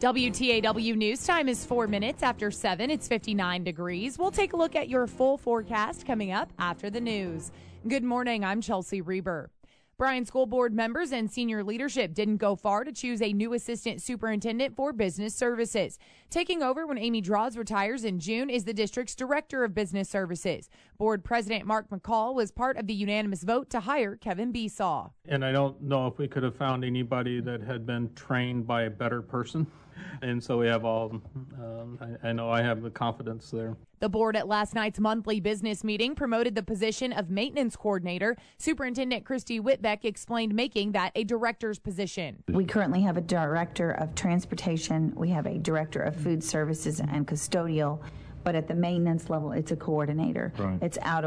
WTAW News Time is 4 minutes after 7. It's 59 degrees. We'll take a look at your full forecast coming up after the news. Good morning. I'm Chelsea Reber. Bryan School Board members and senior leadership didn't go far to choose a new assistant superintendent for business services. Taking over when Amy Draws retires in June is the district's director of business services. Board President Mark McCall was part of the unanimous vote to hire Kevin Besaw. And I don't know if we could have found anybody that had been trained by a better person. And so we have all, I know I have the confidence there. The board at last night's monthly business meeting promoted the position of maintenance coordinator. Superintendent Christy Whitbeck explained making that a director's position. We currently have a director of transportation. We have a director of food services and custodial. But at the maintenance level, it's a coordinator. Right. It's out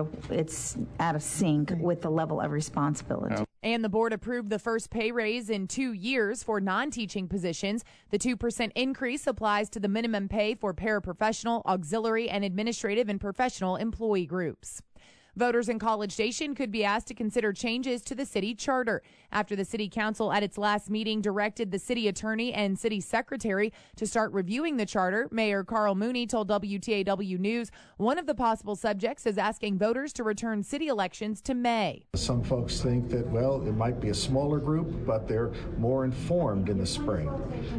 of sync with the level of responsibility. And the board approved the first pay raise in 2 years for non-teaching positions. The 2% increase applies to the minimum pay for paraprofessional, auxiliary, and administrative and professional employee groups. Voters in College Station could be asked to consider changes to the city charter after the city council at its last meeting directed the city attorney and city secretary to start reviewing the charter. Mayor Carl Mooney told WTAW News one of the possible subjects is asking voters to return city elections to May. Some folks think that, well, it might be a smaller group, but they're more informed in the spring.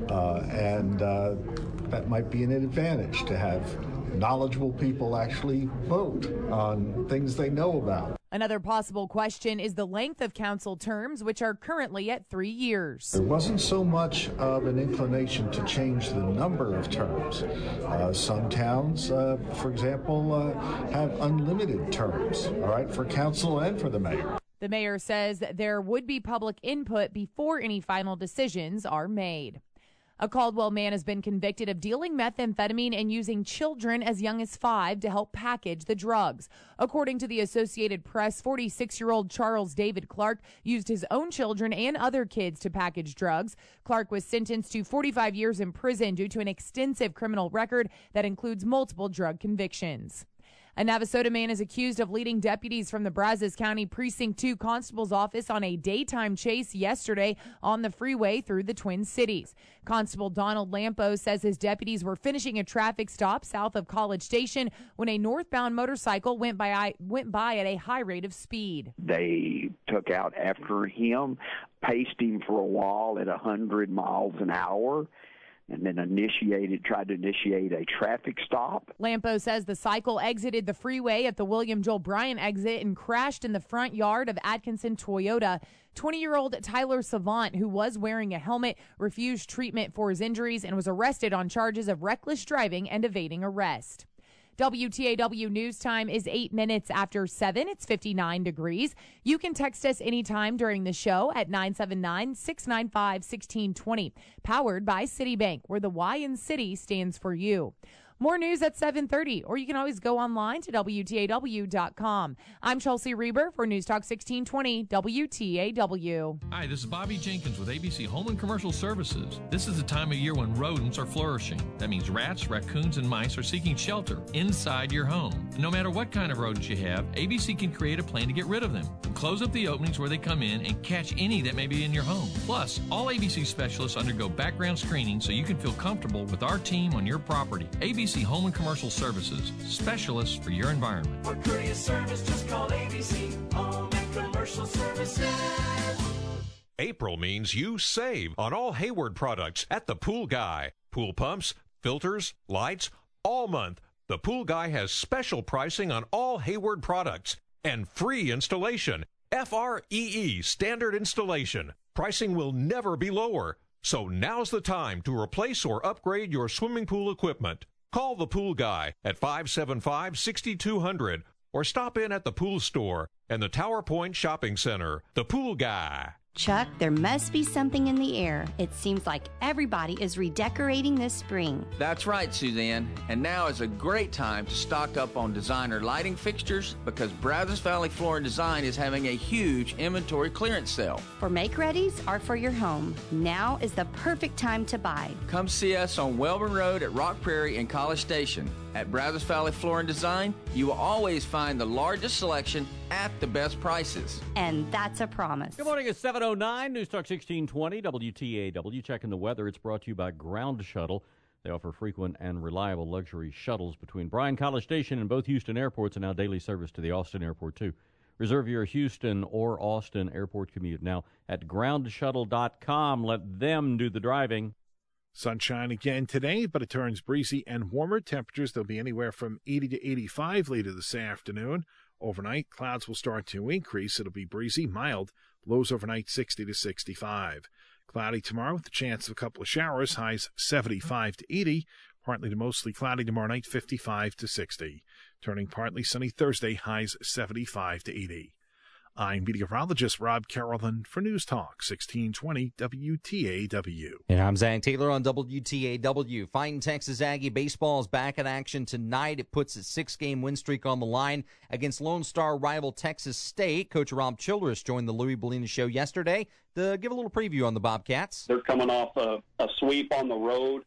And that might be an advantage to have knowledgeable people actually vote on things they know about. Another possible question is the length of council terms, which are currently at 3 years. There wasn't so much of an inclination to change the number of terms. Some towns, for example, have unlimited terms, all right, for council and for the mayor. The mayor says that there would be public input before any final decisions are made. A Caldwell man has been convicted of dealing methamphetamine and using children as young as 5 to help package the drugs. According to the Associated Press, 46-year-old Charles David Clark used his own children and other kids to package drugs. Clark was sentenced to 45 years in prison due to an extensive criminal record that includes multiple drug convictions. A Navasota man is accused of leading deputies from the Brazos County Precinct 2 Constable's Office on a daytime chase yesterday on the freeway through the Twin Cities. Constable Donald Lampo says his deputies were finishing a traffic stop south of College Station when a northbound motorcycle went by at a high rate of speed. They took out after him, paced him for a while at 100 miles an hour. And then tried to initiate a traffic stop. Lampo says the cycle exited the freeway at the William Joel Bryan exit and crashed in the front yard of Atkinson Toyota. 20-year-old Tyler Savant, who was wearing a helmet, refused treatment for his injuries and was arrested on charges of reckless driving and evading arrest. WTAW News Time is 8 minutes after 7. It's 59 degrees. You can text us anytime during the show at 979-695-1620. Powered by Citibank, where the Y in City stands for you. More news at 7:30, or you can always go online to WTAW.com. I'm Chelsea Reber for News Talk 1620 WTAW. Hi, this is Bobby Jenkins with ABC Home and Commercial Services. This is the time of year when rodents are flourishing. That means rats, raccoons, and mice are seeking shelter inside your home. No matter what kind of rodents you have, ABC can create a plan to get rid of them. Close up the openings where they come in and catch any that may be in your home. Plus, all ABC specialists undergo background screening so you can feel comfortable with our team on your property. ABC Home and Commercial Services, specialists for your environment. For courier service, just call ABC Home and Commercial Services. April means you save on all Hayward products at the Pool Guy. Pool pumps, filters, lights, all month. The Pool Guy has special pricing on all Hayward products and free installation. FREE, standard installation. Pricing will never be lower. So now's the time to replace or upgrade your swimming pool equipment. Call the Pool Guy at 575-6200 or stop in at the Pool Store and the Tower Point Shopping Center. The Pool Guy. Chuck, there must be something in the air. It seems like everybody is redecorating this spring. That's right, Suzanne. And now is a great time to stock up on designer lighting fixtures because Brazos Valley Floor and Design is having a huge inventory clearance sale. For make-readies or for your home, now is the perfect time to buy. Come see us on Welborn Road at Rock Prairie and College Station. At Brazos Valley Floor and Design, you will always find the largest selection at the best prices. And that's a promise. Good morning, it's 7:09, News Talk 1620, WTAW. Checking the weather, it's brought to you by Ground Shuttle. They offer frequent and reliable luxury shuttles between Bryan College Station and both Houston airports, and now daily service to the Austin airport, too. Reserve your Houston or Austin airport commute now at groundshuttle.com. Let them do the driving. Sunshine again today, but it turns breezy and warmer. Temperatures, they'll be anywhere from 80 to 85 later this afternoon. Overnight, clouds will start to increase. It'll be breezy, mild. Lows overnight 60 to 65. Cloudy tomorrow with a chance of a couple of showers. Highs 75 to 80. Partly to mostly cloudy tomorrow night, 55 to 60. Turning partly sunny Thursday, highs 75 to 80. I'm meteorologist Rob Carolyn for News Talk 1620 WTAW. And I'm Zach Taylor on WTAW. Fighting Texas Aggie baseball is back in action tonight. It puts its 6-game win streak on the line against Lone Star rival Texas State. Coach Rob Childress joined the Louis Bellina Show yesterday to give a little preview on the Bobcats. They're coming off a sweep on the road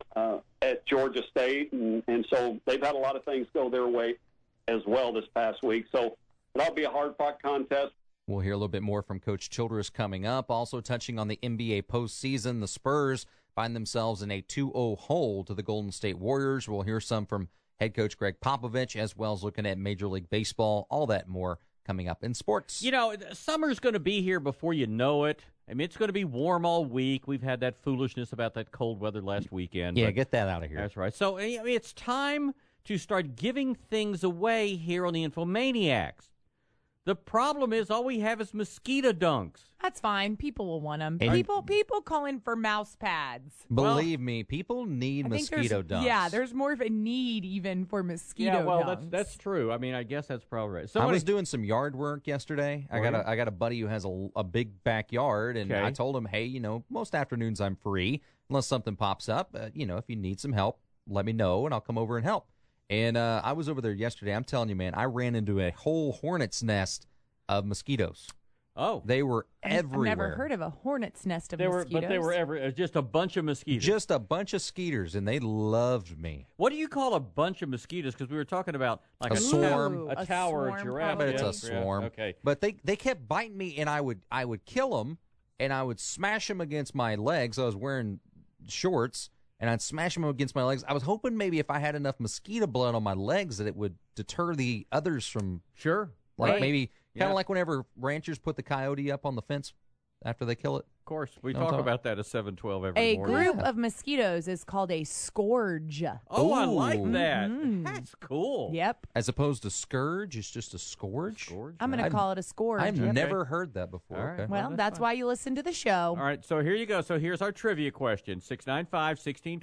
at Georgia State, and so they've had a lot of things go their way as well this past week. So that'll be a hard-fought contest. We'll hear a little bit more from Coach Childress coming up. Also touching on the NBA postseason, the Spurs find themselves in a 2-0 hole to the Golden State Warriors. We'll hear some from head coach Greg Popovich, as well as looking at Major League Baseball. All that more coming up in sports. You know, summer's going to be here before you know it. I mean, it's going to be warm all week. We've had that foolishness about that cold weather last weekend. Yeah, get that out of here. That's right. So, I mean, it's time to start giving things away here on the Infomaniacs. The problem is all we have is mosquito dunks. That's fine. People will want them. And People call in for mouse pads. Believe me, people need mosquito dunks. Yeah, there's more of a need even for mosquito dunks. That's true. I mean, I guess that's probably right. I was doing some yard work yesterday. I got a buddy who has a big backyard, and I told him, hey, most afternoons I'm free unless something pops up. If you need some help, let me know, and I'll come over and help. And I was over there yesterday. I'm telling you, man, I ran into a whole hornet's nest of mosquitoes. Oh. They were everywhere. I've never heard of a hornet's nest of mosquitoes. But they were everywhere. Just a bunch of mosquitoes. Just a bunch of skeeters, and they loved me. What do you call a bunch of mosquitoes? Because we were talking about like a swarm. A tower, a giraffe. But it's a swarm. Yeah, okay. But they kept biting me, and I would kill them, and I would smash them against my legs. I was wearing shorts, and I'd smash them against my legs. I was hoping maybe if I had enough mosquito blood on my legs that it would deter the others from... Sure. Like maybe kind of like whenever ranchers put the coyote up on the fence after they kill it. Of course. We talk about that at 7:12 every a morning. A group of mosquitoes is called a scourge. Oh, I like that. Mm-hmm. That's cool. Yep. As opposed to scourge, it's just a scourge? I'm going to call it a scourge. I've never heard that before. All right. Okay. Well, that's why you listen to the show. All right, so here you go. So here's our trivia question, 695-1620,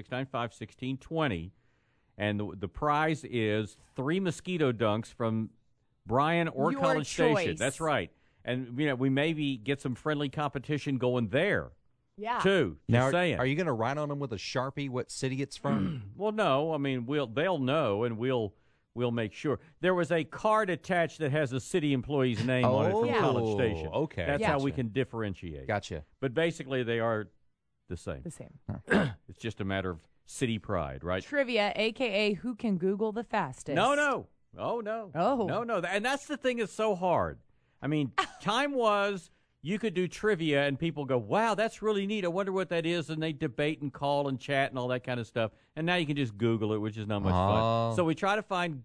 695-1620. And the prize is 3 mosquito dunks from Bryan or Your College choice. Station. That's right. And, we maybe get some friendly competition going there. Yeah. Too. Now, saying. Are you going to write on them with a Sharpie what city it's from? Well, no. I mean, they'll know, and we'll make sure. There was a card attached that has a city employee's name on it from College Station. Okay. That's how we can differentiate. Gotcha. But basically, they are the same. The same. It's just a matter of city pride, right? Trivia, a.k.a. who can Google the fastest. No. Oh, no. Oh. No. And that's the thing that's so hard. I mean, time was you could do trivia and people go, wow, that's really neat. I wonder what that is. And they debate and call and chat and all that kind of stuff. And now you can just Google it, which is not much fun. So we try to find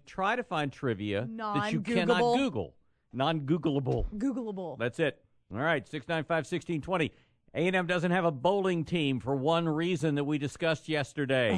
trivia that you cannot Google. Non-Googleable. Googleable. That's it. All right, 695-1620. A&M doesn't have a bowling team for one reason that we discussed yesterday.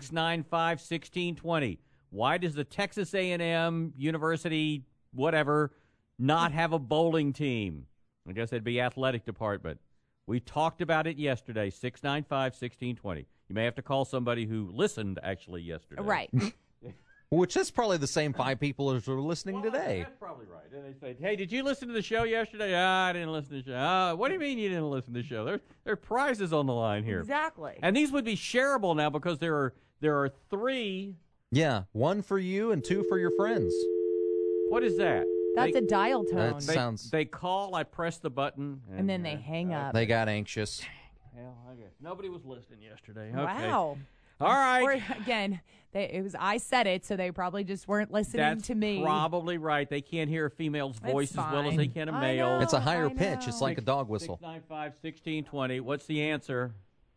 695-1620. Why does the Texas A&M University, whatever, not have a bowling team? I guess it'd be athletic department. We talked about it yesterday, 695-1620. You may have to call somebody who listened, actually, yesterday. Right. Which is probably the same 5 people as are listening today. That's probably right. And they say, hey, did you listen to the show yesterday? I didn't listen to the show. What do you mean you didn't listen to the show? There are prizes on the line here. Exactly. And these would be shareable now because there are 3. Yeah, 1 for you and 2 for your friends. What is that? That's a dial tone. They call, I press the button. And then they hang up. They got anxious. Hell, I guess. Nobody was listening yesterday. Wow. Okay. All right. Or again, I said it, so they probably just weren't listening to me. That's probably right. They can't hear a female's voice as well as they can a male. It's a higher pitch. It's like a dog whistle. 695-1620. What's the answer?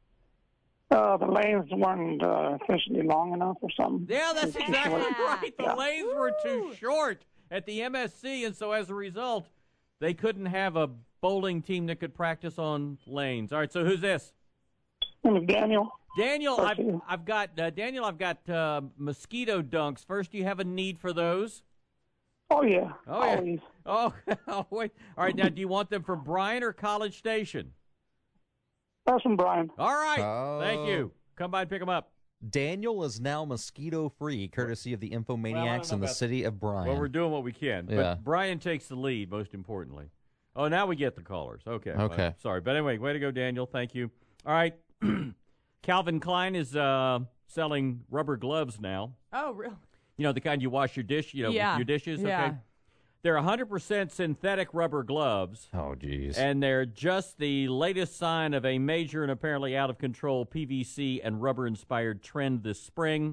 The lanes weren't officially long enough or something. Yeah, that's exactly right. The lanes were too short at the MSC, and so as a result, they couldn't have a bowling team that could practice on lanes. All right, so who's this? Daniel. Daniel, I've got mosquito dunks. First, do you have a need for those? Oh yeah. Oh yeah. Always. Oh, wait. All right, now do you want them from Bryan or College Station? That's from Bryan. All right. Thank you. Come by and pick them up. Daniel is now mosquito-free, courtesy of the Infomaniacs in the city of Bryan. Well, we're doing what we can. Yeah. But Bryan takes the lead, most importantly. Oh, now we get the callers. Okay. Okay. Sorry. But anyway, way to go, Daniel. Thank you. All right. Calvin Klein is selling rubber gloves now. Oh, really? You know, the kind you wash your dish, with your dishes? Yeah. Okay. They're 100% synthetic rubber gloves. Oh, geez. And they're just the latest sign of a major and apparently out-of-control PVC and rubber-inspired trend this spring.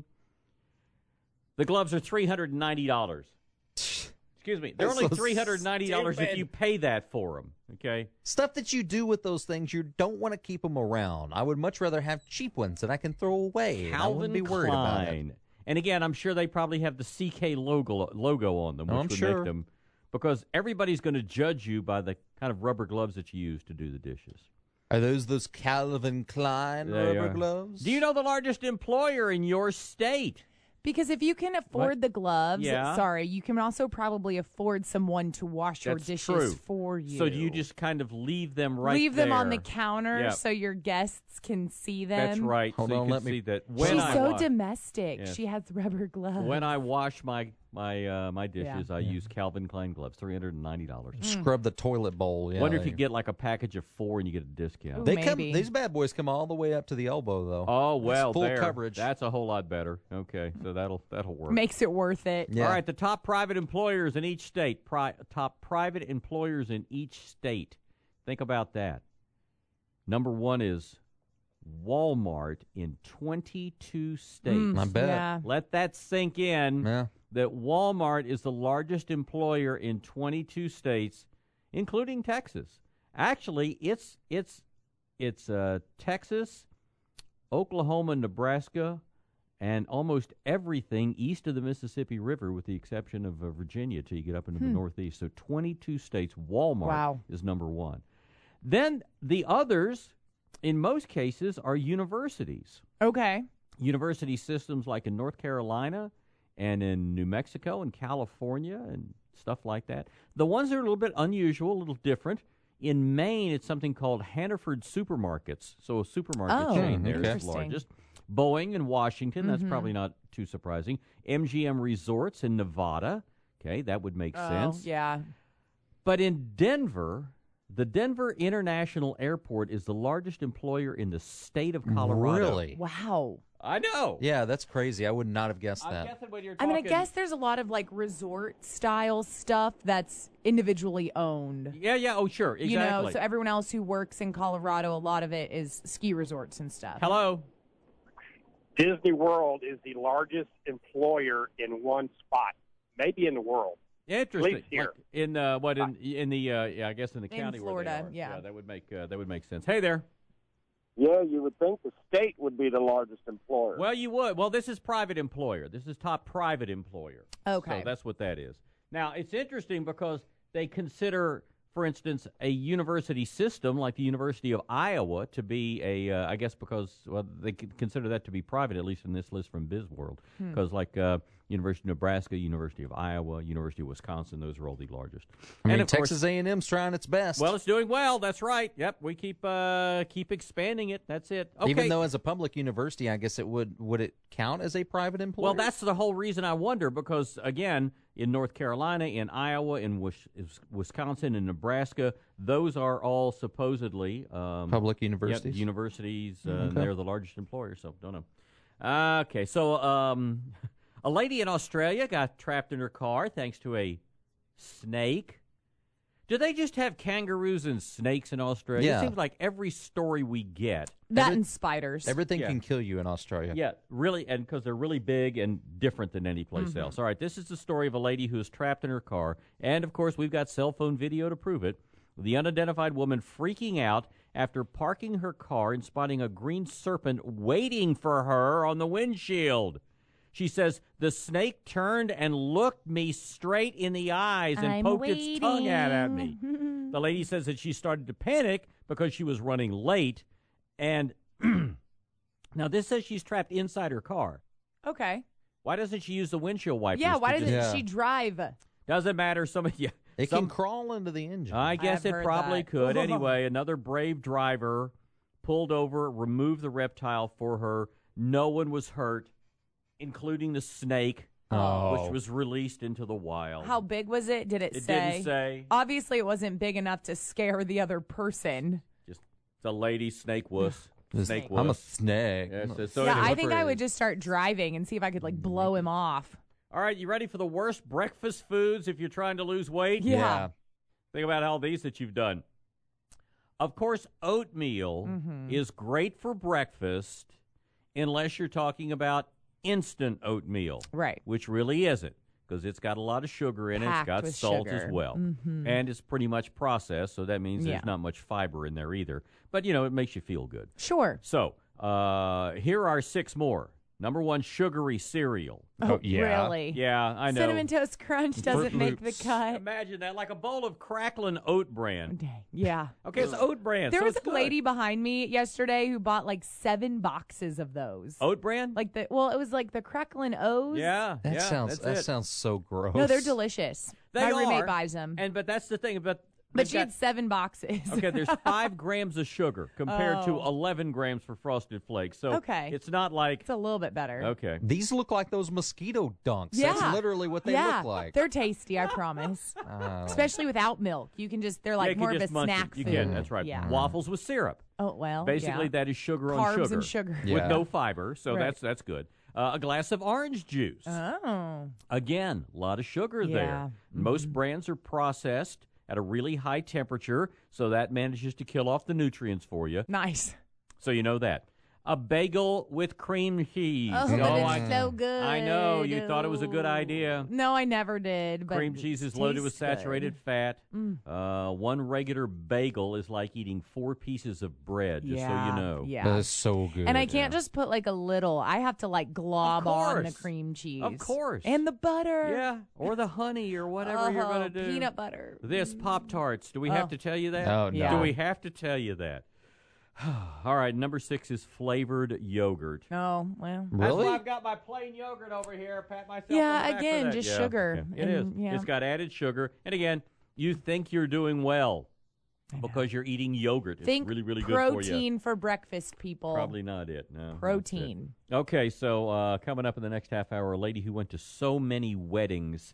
The gloves are $390. Excuse me. They're only $390 if you pay that for them, okay? Stuff that you do with those things, you don't want to keep them around. I would much rather have cheap ones that I can throw away. I wouldn't be worried about it. And again, I'm sure they probably have the CK logo on them, which would make them, because everybody's going to judge you by the kind of rubber gloves that you use to do the dishes. Are those Calvin Klein rubber gloves? Do you know the largest employer in your state? Because if you can afford the gloves, Yeah. you can also probably afford someone to wash your That's dishes true. for you. So do you just kind of leave them right Leave them on the there? counter Yep. so your guests can see them. That's right. Hold so you on, can let me- see that She's when I so wash, domestic. Yes. She has rubber gloves. when I wash my dishes, Yeah. I use Calvin Klein gloves, $390. Scrub the toilet bowl. Yeah, Wonder if you get like a package of 4 and you get a discount. These bad boys come all the way up to the elbow, though. Oh well, That's full there. coverage. That's a whole lot better. Okay, so that'll work. Makes it worth it. Yeah. All right, the top private employers in each state. Top private employers in each state. Think about that. Number 1 is Walmart in 22 states. I bet. Yeah. Let that sink in. Yeah. That Walmart is the largest employer in 22 states, including Texas. Actually, it's Texas, Oklahoma, Nebraska, and almost everything east of the Mississippi River, with the exception of Virginia, till you get up into the Northeast. So 22 states. Walmart is number 1. Then the others, in most cases, are universities. Okay. University systems like in North Carolina and in New Mexico and California and stuff like that. The ones that are a little bit unusual, a little different. In Maine, it's something called Hannaford Supermarkets. So a supermarket chain there is the largest. Boeing in Washington, that's probably not too surprising. MGM Resorts in Nevada. Okay, that would make sense. Yeah. But in Denver, the Denver International Airport is the largest employer in the state of Colorado. Really? Wow. I know. Yeah, that's crazy. I would not have guessed that. Guessing when you're I talking, guess there's a lot of like resort style stuff that's individually owned. Yeah. Oh, sure. Exactly. You know, so everyone else who works in Colorado, a lot of it is ski resorts and stuff. Hello. Disney World is the largest employer in one spot, maybe in the world. Interesting. At least here. Like in the I guess in the county Florida, where they are. yeah. that would make sense. Hey there. Yeah, you would think the state would be the largest employer. Well, you would. Well, this is private employer. This is top private employer. Okay. So that's what that is. Now, it's interesting because they consider, for instance, a university system like the University of Iowa to be I guess because, they consider that to be private, at least in this list from BizWorld. Because University of Nebraska, University of Iowa, University of Wisconsin, those are all the largest. I mean, and of Texas course, A&M's trying its best. well, it's doing well. That's right. Yep, we keep expanding it. That's it. Okay. Even though as a public university, I guess it would it count as a private employer? Well, that's the whole reason I wonder, because, again, in North Carolina, in Iowa, in Wisconsin, and Nebraska, those are all supposedly public universities. Yep, universities, and they're the largest employer, so don't know. Okay, so a lady in Australia got trapped in her car thanks to a snake. Do they just have kangaroos and snakes in Australia? Yeah. It seems like every story we get. That and spiders. Everything can kill you in Australia. Yeah, really, and because they're really big and different than any place Mm-hmm. else. All right, this is the story of a lady who is trapped in her car, and of course, we've got cell phone video to prove it. The unidentified woman freaking out after parking her car and spotting a green serpent waiting for her on the windshield. She says, the snake turned and looked me straight in the eyes and poked its tongue out at me. The lady says that she started to panic because she was running late. And now this says she's trapped inside her car. Okay. Why doesn't she use the windshield wipers? Yeah, why doesn't she drive? Doesn't matter. It can crawl into the engine. I guess it probably that. could. Anyway, another brave driver pulled over, removed the reptile for her. No one was hurt, including the snake, which was released into the wild. How big was it? Did it say? It didn't say. Obviously, it wasn't big enough to scare the other person. Just the lady snake wuss. Snake wuss. I'm a snake. I think I would just start driving and see if I could blow him off. All right, you ready for the worst breakfast foods if you're trying to lose weight? Yeah. Think about all these that you've done. Of course, oatmeal is great for breakfast unless you're talking about instant oatmeal. Right. Which really isn't, because it's got a lot of sugar in it. It's got salt as well. And it's pretty much processed, so that means there's not much fiber in there either. But, it makes you feel good. Sure. So, here are 6 more. Number 1, sugary cereal. Oh, yeah. Really? Yeah, I know. Cinnamon Toast Crunch doesn't make the cut. Imagine that, like a bowl of crackling oat bran. Yeah. Okay, it's oat bran. There so was it's a lady behind me yesterday who bought 7 boxes of those. Oat bran? It was like the crackling O's. Yeah. That sounds so gross. No, they're delicious. My roommate buys them. But that's the thing. But she had 7 boxes. Okay, there's 5 grams of sugar compared to 11 grams for Frosted Flakes. So it's not like... It's a little bit better. Okay. These look like those mosquito dunks. Yeah. That's literally what they look like. They're tasty, I promise. Especially without milk. You can just, they're more of a snack food. You can, that's right. Yeah. Waffles with syrup. Oh, well, Basically, that is sugar on sugar. Carbs and sugar. With no fiber, so that's good. A glass of orange juice. Oh. Again, a lot of sugar there. Most brands are processed at a really high temperature, so that manages to kill off the nutrients for you. Nice. So you know that. A bagel with cream cheese. Oh, it's so good. I know. You thought it was a good idea. No, I never did. But cream cheese is loaded with saturated fat. One regular bagel is like eating 4 pieces of bread, just so you know. Yeah. That is so good. And I can't just put a little. I have to glob on the cream cheese. Of course. And the butter. Yeah. Or the honey or whatever you're going to do. Peanut butter. This Pop-Tarts. Do we have to tell you that? Oh, no. Do we have to tell you that? All right, number 6 is flavored yogurt. Oh, well. That's why I've got my plain yogurt over here. Pat myself on the back again, for that. just sugar. Okay. It is. Yeah. It's got added sugar. And again, you think you're doing well because you're eating yogurt. Think it's really, really good for you. protein for breakfast, people. Probably not it. No. Protein. Okay, so coming up in the next half hour, a lady who went to so many weddings,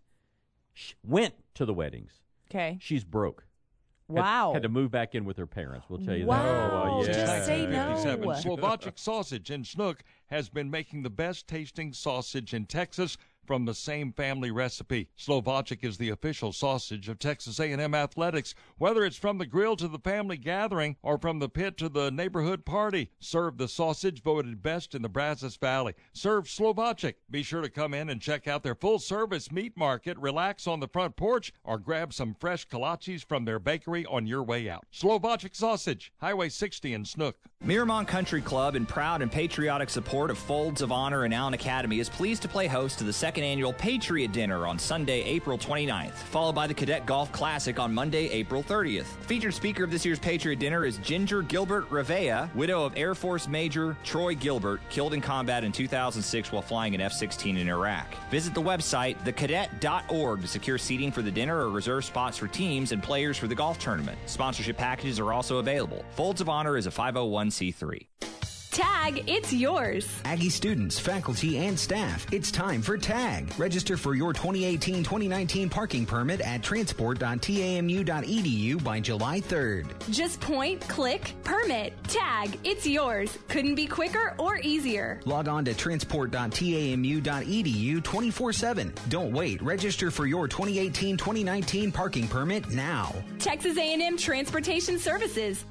went to the weddings. Okay. She's broke. Wow. Had to move back in with her parents. We'll tell you wow. that. Just say no. Slovacic Sausage in Snook has been making the best tasting sausage in Texas from the same family recipe. Slovacic is the official sausage of Texas A&M Athletics. Whether it's from the grill to the family gathering or from the pit to the neighborhood party, serve the sausage voted best in the Brazos Valley. Serve Slovacic. Be sure to come in and check out their full-service meat market, relax on the front porch, or grab some fresh kolaches from their bakery on your way out. Slovacic Sausage, Highway 60 in Snook. Miramont Country Club, in proud and patriotic support of Folds of Honor and Allen Academy, is pleased to play host to the second annual Patriot Dinner on Sunday, April 29th, followed by the Cadet Golf Classic on Monday, April 30th. Featured speaker of this year's Patriot Dinner is Ginger Gilbert Revea, widow of Air Force Major Troy Gilbert, killed in combat in 2006 while flying an F-16 in Iraq. Visit the website, thecadet.org, to secure seating for the dinner or reserve spots for teams and players for the golf tournament. Sponsorship packages are also available. Folds of Honor is a 501c3. TAG, it's yours. Aggie students, faculty, and staff, it's time for TAG. Register for your 2018-2019 parking permit at transport.tamu.edu by July 3rd. Just point, click, permit. TAG, it's yours. Couldn't be quicker or easier. Log on to transport.tamu.edu 24/7. Don't wait. Register for your 2018-2019 parking permit now. Texas A&M Transportation Services.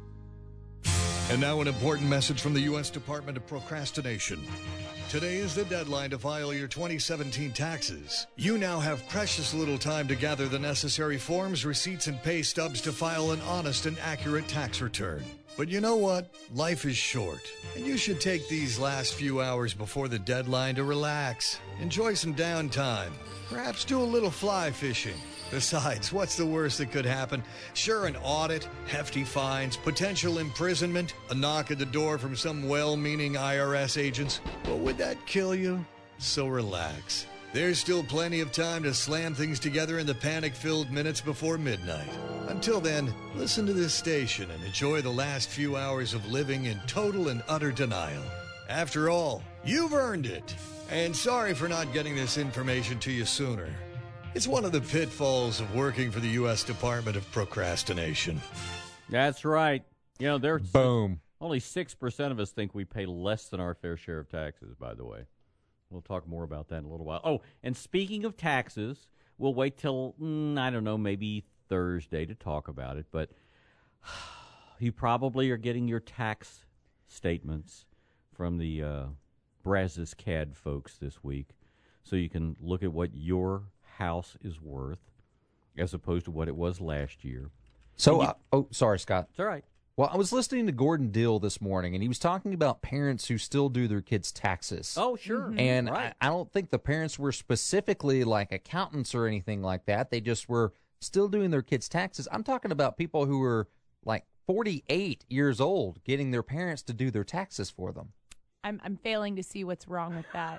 And now an important message from the U.S. Department of Procrastination. Today is the deadline to file your 2017 taxes. You now have precious little time to gather the necessary forms, receipts, and pay stubs to file an honest and accurate tax return. But you know what? Life is short, and you should take these last few hours before the deadline to relax. Enjoy some downtime. Perhaps do a little fly fishing. Besides, what's the worst that could happen? Sure, an audit, hefty fines, potential imprisonment, a knock at the door from some well-meaning IRS agents. But would that kill you? So relax. There's still plenty of time to slam things together in the panic-filled minutes before midnight. Until then, listen to this station and enjoy the last few hours of living in total and utter denial. After all, you've earned it. And sorry for not getting this information to you sooner. It's one of the pitfalls of working for the U.S. Department of Procrastination. That's right. You know, there's Boom. Only 6% of us think we pay less than our fair share of taxes, by the way. We'll talk more about that in a little while. Oh, and speaking of taxes, we'll wait till, I don't know, maybe Thursday to talk about it. But you probably are getting your tax statements from the Brazos CAD folks this week, so you can look at what your house is worth as opposed to what it was last year. So, sorry, Scott. It's all right. Well, I was listening to Gordon Dill this morning, and he was talking about parents who still do their kids' taxes. Oh, sure. Mm-hmm. And right. I don't think the parents were specifically like accountants or anything like that. They just were still doing their kids' taxes. I'm talking about people who were like 48 years old getting their parents to do their taxes for them. I'm failing to see what's wrong with that.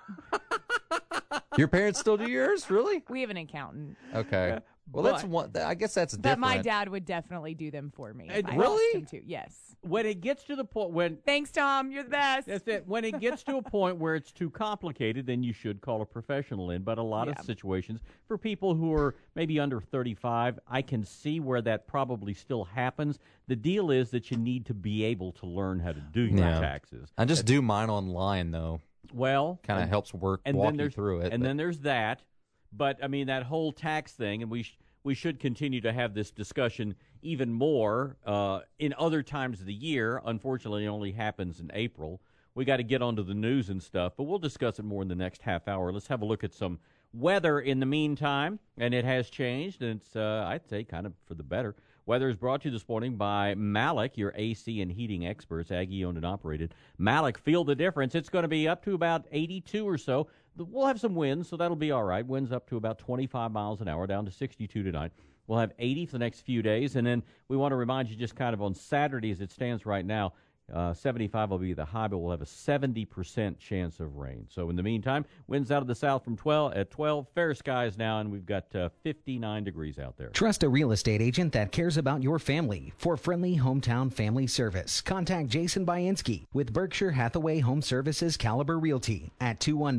Your parents still do yours? Really? We have an accountant. Okay. Well, that's one. I guess that's different. But my dad would definitely do them for me. If I really? asked him to. Yes. When it gets to the point when... Thanks, Tom. You're the best. That's it. When it gets to a point where it's too complicated, then you should call a professional in. But a lot of situations, for people who are maybe under 35, I can see where that probably still happens. The deal is that you need to be able to learn how to do your taxes. I just do mine online, though. Well... Kind of helps walk you through it. And then there's that. But, I mean, that whole tax thing, and we should continue to have this discussion even more in other times of the year. Unfortunately, it only happens in April. We got to get onto the news and stuff, but we'll discuss it more in the next half hour. Let's have a look at some weather in the meantime, and it has changed, and it's, I'd say, kind of for the better. Weather is brought to you this morning by Malik, your AC and heating experts, Aggie-owned and operated. Malik, feel the difference. It's going to be up to about 82 or so. We'll have some winds, so that'll be all right. Winds up to about 25 miles an hour, down to 62 tonight. We'll have 80 for the next few days, and then we want to remind you just kind of on Saturday as it stands right now, 75 will be the high, but we'll have a 70% chance of rain. So in the meantime, winds out of the south from 12, fair skies now, and we've got 59 degrees out there. Trust a real estate agent that cares about your family. For friendly hometown family service, contact Jason Bainski with Berkshire Hathaway Home Services Caliber Realty at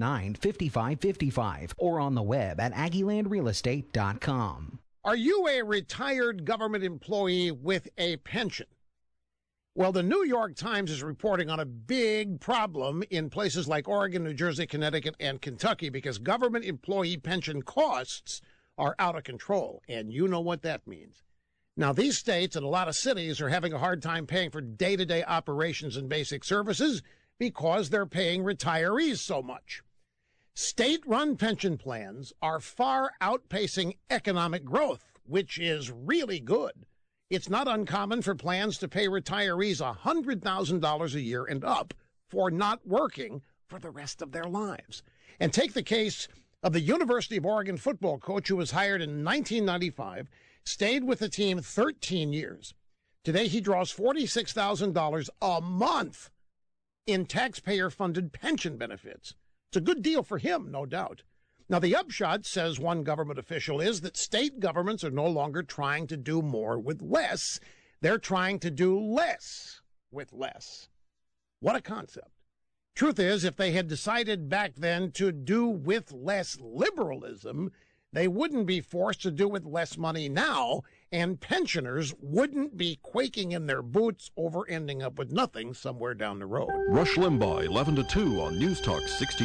219-5555 or on the web at AggielandRealEstate.com. Are you a retired government employee with a pension? Well, the New York Times is reporting on a big problem in places like Oregon, New Jersey, Connecticut, and Kentucky because government employee pension costs are out of control, and you know what that means. Now, these states and a lot of cities are having a hard time paying for day-to-day operations and basic services because they're paying retirees so much. State-run pension plans are far outpacing economic growth, which is really good. It's not uncommon for plans to pay retirees $100,000 a year and up for not working for the rest of their lives. And take the case of the University of Oregon football coach who was hired in 1995, stayed with the team 13 years. Today he draws $46,000 a month in taxpayer-funded pension benefits. It's a good deal for him, no doubt. Now, the upshot, says one government official, is that state governments are no longer trying to do more with less. They're trying to do less with less. What a concept. Truth is, if they had decided back then to do with less liberalism, they wouldn't be forced to do with less money now, and pensioners wouldn't be quaking in their boots over ending up with nothing somewhere down the road. Rush Limbaugh, 11 to 2 on News Talk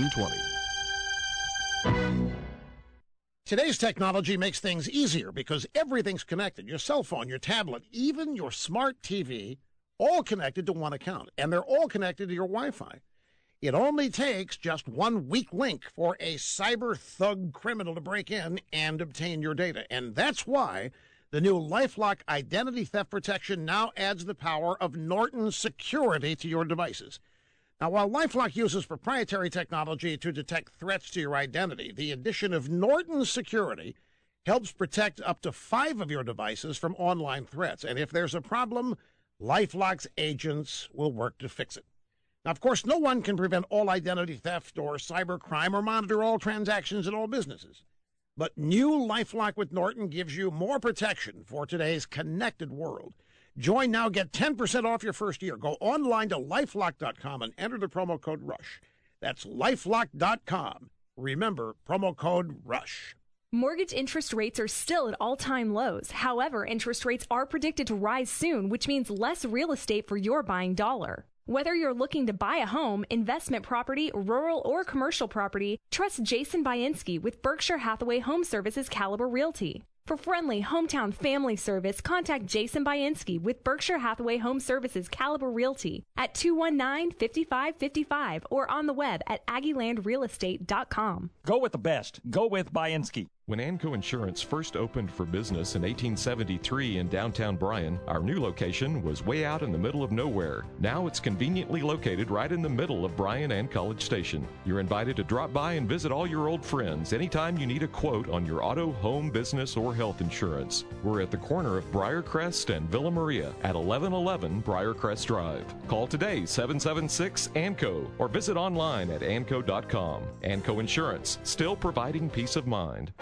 1620. Today's technology makes things easier because everything's connected. Your cell phone, your tablet, even your smart TV, all connected to one account, and they're all connected to your Wi-Fi. It only takes just one weak link for a cyber thug criminal to break in and obtain your data. And that's why the new LifeLock identity theft protection now adds the power of Norton security to your devices. Now, while LifeLock uses proprietary technology to detect threats to your identity, the addition of Norton security helps protect up to 5 of your devices from online threats. And if there's a problem, LifeLock's agents will work to fix it. Now, of course, no one can prevent all identity theft or cybercrime or monitor all transactions in all businesses. But new LifeLock with Norton gives you more protection for today's connected world. Join now, get 10% off your first year. Go online to LifeLock.com and enter the promo code RUSH. That's LifeLock.com. Remember, promo code RUSH. Mortgage interest rates are still at all-time lows. However, interest rates are predicted to rise soon, which means less real estate for your buying dollar. Whether you're looking to buy a home, investment property, rural or commercial property, trust Jason Bainski with Berkshire Hathaway Home Services Caliber Realty. For friendly hometown family service, contact Jason Bainski with Berkshire Hathaway Home Services Caliber Realty at 219-5555 or on the web at AggieLandRealEstate.com. Go with the best. Go with Bainski. When Anco Insurance first opened for business in 1873 in downtown Bryan, our new location was way out in the middle of nowhere. Now it's conveniently located right in the middle of Bryan and College Station. You're invited to drop by and visit all your old friends anytime you need a quote on your auto, home, business, or health insurance. We're at the corner of Briarcrest and Villa Maria at 1111 Briarcrest Drive. Call today, 776-ANCO, or visit online at anco.com. Anco Insurance, still providing peace of mind.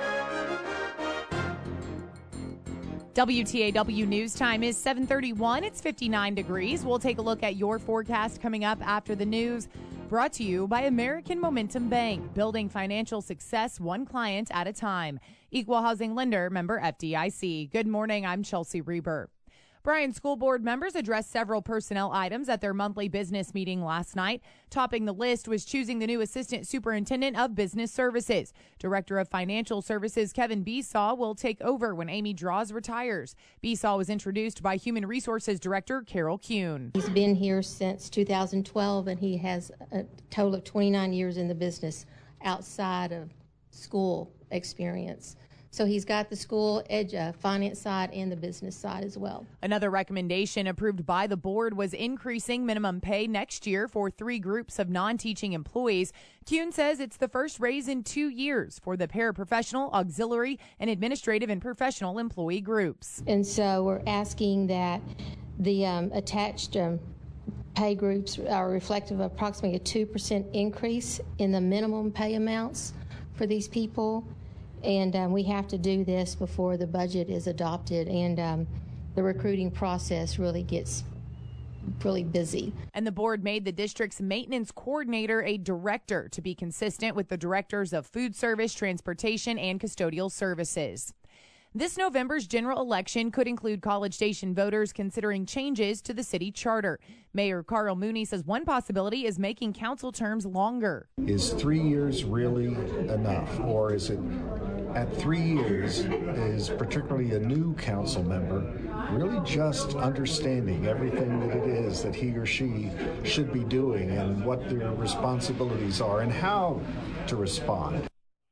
WTAW News Time is 7:31. It's 59 degrees. We'll take a look at your forecast coming up after the news. Brought to you by American Momentum Bank, building financial success one client at a time. Equal housing lender, member FDIC. Good morning. I'm Chelsea Reber. Bryan School Board members addressed several personnel items at their monthly business meeting last night. Topping the list was choosing the new Assistant Superintendent of Business Services. Director of Financial Services Kevin Besaw will take over when Amy Draws retires. Besaw was introduced by Human Resources Director Carol Kuhn. He's been here since 2012, and he has a total of 29 years in the business outside of school experience. So he's got the school finance side and the business side as well. Another recommendation approved by the board was increasing minimum pay next year for 3 groups of non-teaching employees. Kuhn says it's the first raise in 2 years for the paraprofessional, auxiliary, and administrative and professional employee groups. And so we're asking that the attached pay groups are reflective of approximately a 2% increase in the minimum pay amounts for these people. And we have to do this before the budget is adopted, and the recruiting process really gets really busy. And the board made the district's maintenance coordinator a director to be consistent with the directors of food service, transportation, and custodial services. This November's general election could include College Station voters considering changes to the city charter. Mayor Carl Mooney says one possibility is making council terms longer. Is 3 years really enough, or is it at 3 years, is particularly a new council member really just understanding everything that it is that he or she should be doing and what their responsibilities are and how to respond?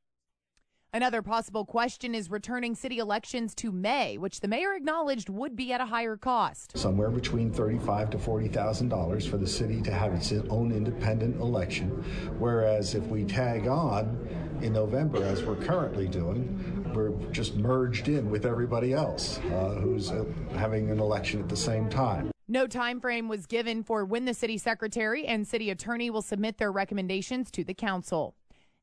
Another possible question is returning city elections to May, which the mayor acknowledged would be at a higher cost. Somewhere between $35,000 to $40,000 for the city to have its own independent election, whereas if we tag on in November, as we're currently doing, we're just merged in with everybody else who's having an election at the same time. No time frame was given for when the city secretary and city attorney will submit their recommendations to the council.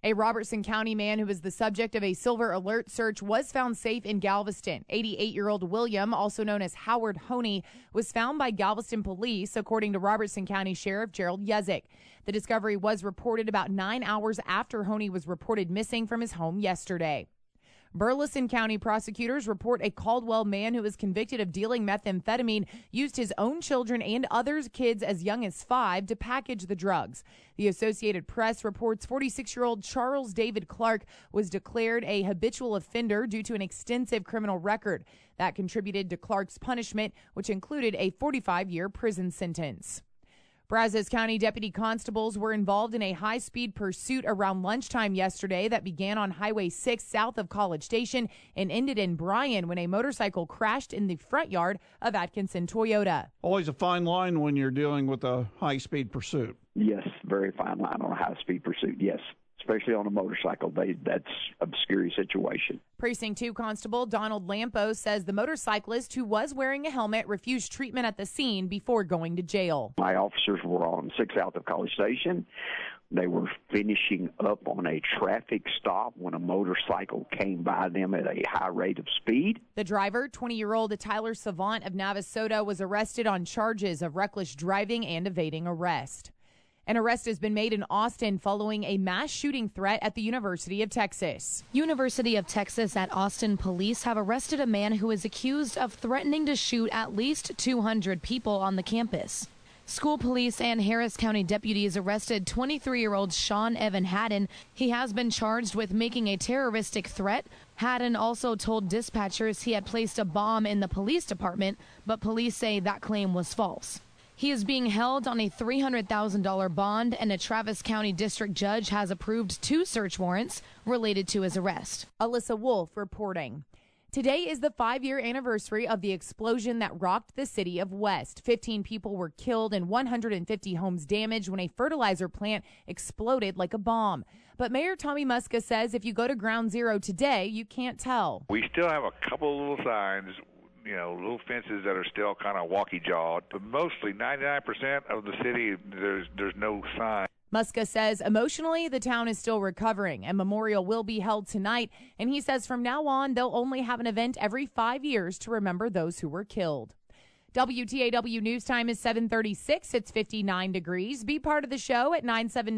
A Robertson County man who was the subject of a silver alert search was found safe in Galveston. 88-year-old William, also known as Howard Honey, was found by Galveston police, according to Robertson County Sheriff Gerald Yezik. The discovery was reported about 9 hours after Honey was reported missing from his home yesterday. Burleson County prosecutors report a Caldwell man who was convicted of dealing methamphetamine used his own children and others' kids as young as 5 to package the drugs. The Associated Press reports 46-year-old Charles David Clark was declared a habitual offender due to an extensive criminal record. That contributed to Clark's punishment, which included a 45-year prison sentence. Brazos County deputy constables were involved in a high-speed pursuit around lunchtime yesterday that began on Highway 6 south of College Station and ended in Bryan when a motorcycle crashed in the front yard of Atkinson Toyota. Always a fine line when you're dealing with a high-speed pursuit. Yes, very fine line on a high-speed pursuit, yes. Especially on a motorcycle, that's a scary situation. Precinct 2 Constable Donald Lampos says the motorcyclist who was wearing a helmet refused treatment at the scene before going to jail. My officers were on 6 south of College Station. They were finishing up on a traffic stop when a motorcycle came by them at a high rate of speed. The driver, 20-year-old Tyler Savant of Navasota, was arrested on charges of reckless driving and evading arrest. An arrest has been made in Austin following a mass shooting threat at the University of Texas. University of Texas at Austin police have arrested a man who is accused of threatening to shoot at least 200 people on the campus. School police and Harris County deputies arrested 23-year-old Sean Evan Haddon. He has been charged with making a terroristic threat. Haddon also told dispatchers he had placed a bomb in the police department, but police say that claim was false. He is being held on a $300,000 bond, and a Travis County district judge has approved 2 search warrants related to his arrest. Alyssa Wolf reporting. Today is the 5-year anniversary of the explosion that rocked the city of West. 15 people were killed and 150 homes damaged when a fertilizer plant exploded like a bomb. But Mayor Tommy Muska says if you go to Ground Zero today, you can't tell. We still have a couple of little signs, little fences that are still kind of walkie-jawed, but mostly 99% of the city, there's no sign. Muska says emotionally the town is still recovering. A memorial will be held tonight, and he says from now on they'll only have an event every 5 years to remember those who were killed. WTAW News Time is 7:36. It's 59 degrees. Be part of the show at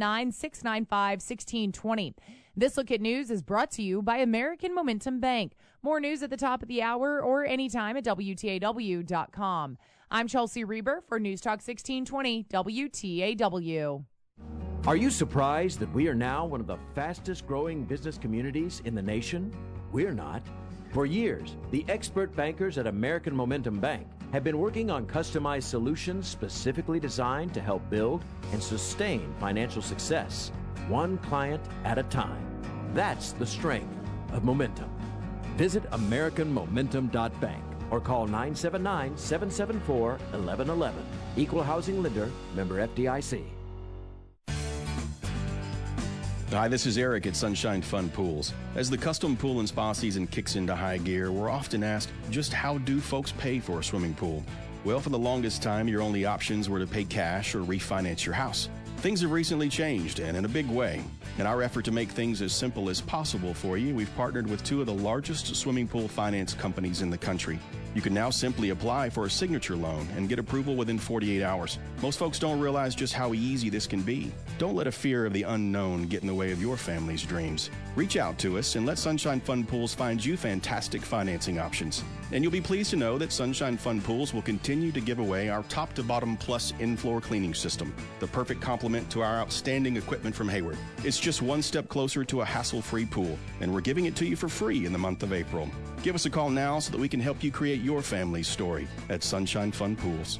979-695-1620. This Look at News is brought to you by American Momentum Bank. More news at the top of the hour or anytime at WTAW.com. I'm Chelsea Reber for News Talk 1620 WTAW. Are you surprised that we are now one of the fastest growing business communities in the nation? We're not. For years, the expert bankers at American Momentum Bank have been working on customized solutions specifically designed to help build and sustain financial success, one client at a time. That's the strength of Momentum. Visit AmericanMomentum.bank or call 979-774-1111. Equal housing lender, member FDIC. Hi, this is Eric at Sunshine Fun Pools. As the custom pool and spa season kicks into high gear, we're often asked, just how do folks pay for a swimming pool? Well, for the longest time, your only options were to pay cash or refinance your house. Things have recently changed, and in a big way. In our effort to make things as simple as possible for you, we've partnered with 2 of the largest swimming pool finance companies in the country. You can now simply apply for a signature loan and get approval within 48 hours. Most folks don't realize just how easy this can be. Don't let a fear of the unknown get in the way of your family's dreams. Reach out to us and let Sunshine Fun Pools find you fantastic financing options. And you'll be pleased to know that Sunshine Fun Pools will continue to give away our top-to-bottom plus in-floor cleaning system, the perfect complement to our outstanding equipment from Hayward. It's just one step closer to a hassle-free pool, and we're giving it to you for free in the month of April. Give us a call now so that we can help you create your family's story at Sunshine Fun Pools.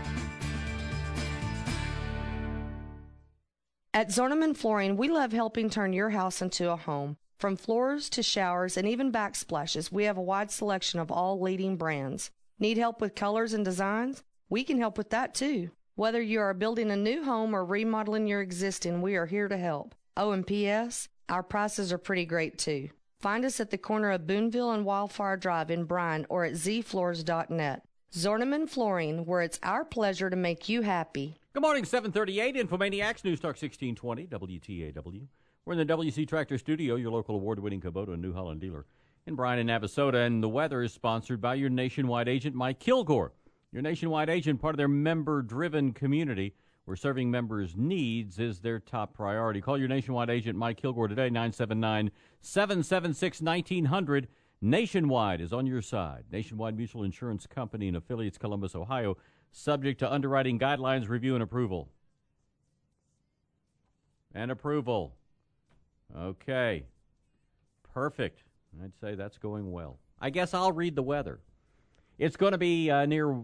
At Zorneman Flooring, we love helping turn your house into a home. From floors to showers and even backsplashes, we have a wide selection of all leading brands. Need help with colors and designs? We can help with that too. Whether you are building a new home or remodeling your existing, we are here to help. Oh, and P.S., our prices are pretty great too. Find us at the corner of Boonville and Wildfire Drive in Bryan or at zfloors.net. Zorneman Flooring, where it's our pleasure to make you happy. Good morning, 738, Infomaniacs, News Talk 1620, WTAW. We're in the WC Tractor Studio, your local award-winning Kubota and New Holland dealer in Bryan and Navasota, and the weather is sponsored by your nationwide agent, Mike Kilgore. Your nationwide agent, part of their member-driven community, where serving members' needs is their top priority. Call your nationwide agent, Mike Kilgore, today, 979-776-1900. Nationwide is on your side. Nationwide Mutual Insurance Company and affiliates, Columbus, Ohio, subject to underwriting guidelines, review, and approval. And approval. Okay. Perfect. I'd say that's going well. I guess I'll read the weather. It's going to be near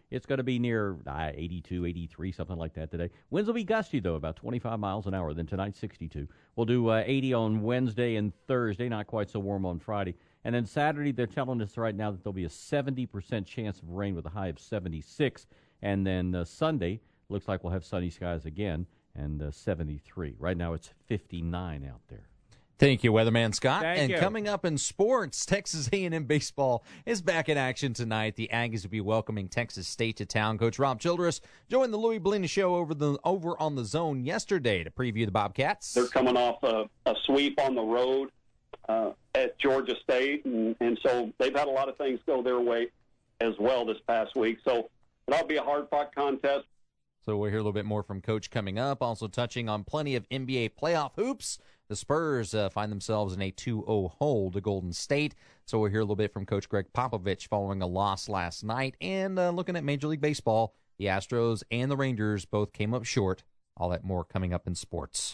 82, 83, something like that today. Winds will be gusty, though, about 25 miles an hour. Then tonight, 62. We'll do 80 on Wednesday and Thursday, not quite so warm on Friday. And then Saturday, they're telling us right now that there'll be a 70% chance of rain with a high of 76. And then Sunday, looks like we'll have sunny skies again, and 73. Right now, it's 59 out there. Thank you, Weatherman Scott. Thank you. Coming up in sports, Texas A&M baseball is back in action tonight. The Aggies will be welcoming Texas State to town. Coach Rob Childress joined the Louis Bellini Show over on the Zone yesterday to preview the Bobcats. They're coming off a sweep on the road at Georgia State, and so they've had a lot of things go their way as well this past week. So that'll be a hard-fought contest. So we'll hear a little bit more from Coach coming up, also touching on plenty of NBA playoff hoops. The Spurs find themselves in a 2-0 hole to Golden State. So we'll hear a little bit from Coach Greg Popovich following a loss last night. And looking at Major League Baseball, the Astros and the Rangers both came up short. All that more coming up in sports.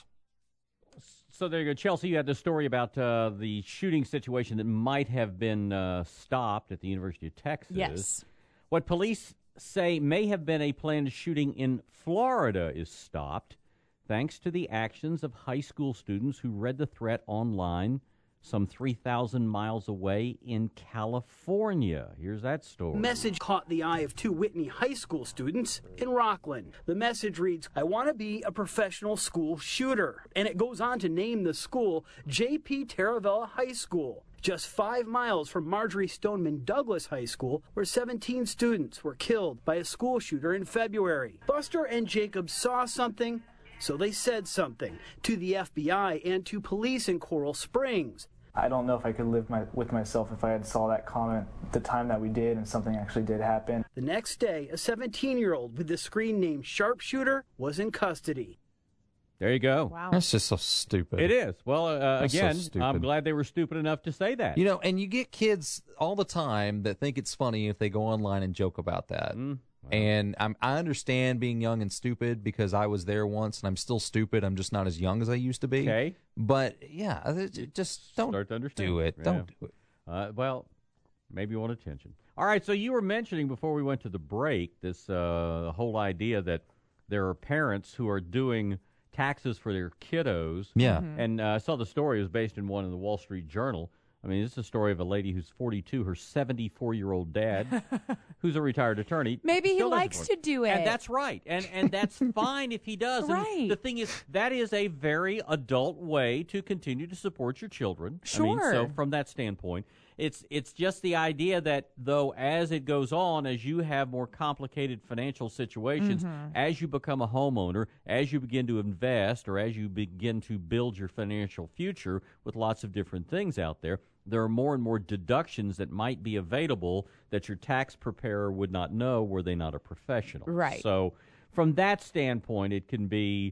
So there you go. Chelsea, you had the story about the shooting situation that might have been stopped at the University of Texas. Yes. What police say may have been a planned shooting in Florida is stopped thanks to the actions of high school students who read the threat online some 3,000 miles away in California. Here's that story. The message caught the eye of two Whitney High School students in Rockland. The message reads, "I want to be a professional school shooter." And it goes on to name the school J.P. Taravella High School, just 5 miles from Marjorie Stoneman Douglas High School, where 17 students were killed by a school shooter in February. Buster and Jacob saw something, so they said something to the FBI and to police in Coral Springs. I don't know if I could live with myself if I had saw that comment the time that we did and something actually did happen. The next day, a 17-year-old with the screen name Sharpshooter was in custody. There you go. Wow. That's just so stupid. It is. Well, again, so I'm glad they were stupid enough to say that. You know, and you get kids all the time that think it's funny if they go online and joke about that. And I understand being young and stupid because I was there once and I'm still stupid. I'm just not as young as I used to be. Okay. But, yeah, just don't Start to understand. do it. Yeah. Don't do it. Well, maybe you want attention. All right, so you were mentioning before we went to the break this whole idea that there are parents who are doing taxes for their kiddos. Yeah. And I saw the story. It was based in one in the Wall Street Journal. I mean, this is a story of a lady who's 42, her 74-year-old dad, who's a retired attorney. Maybe he still doesn't likes work. to do it. And that's right. And that's fine if he does. Right. And the thing is, that is a very adult way to continue to support your children. Sure. I mean, so from that standpoint, it's just the idea that, though, as it goes on, as you have more complicated financial situations, as you become a homeowner, as you begin to invest, or as you begin to build your financial future with lots of different things out there, there are more and more deductions that might be available that your tax preparer would not know were they not a professional. Right. So from that standpoint, it can be